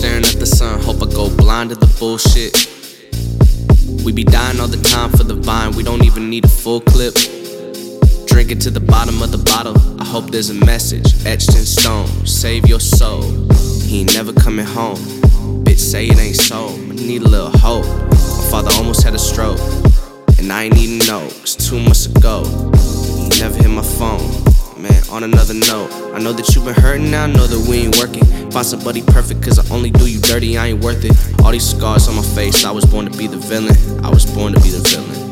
staring at the sun, hope I go blind to the bullshit. We be dying all the time for the vine, we don't even need a full clip. Drink it to the bottom of the bottle, I hope there's a message etched in stone. Save your soul, he ain't never coming home. Bitch say it ain't so, but need a little hope. My father almost had a stroke, and I ain't even know, it's 2 months ago. He never hit my phone. Man, on another note, I know that you been hurting now, know that we ain't working. Find somebody perfect, cause I only do you dirty, I ain't worth it. All these scars on my face, I was born to be the villain. I was born to be the villain.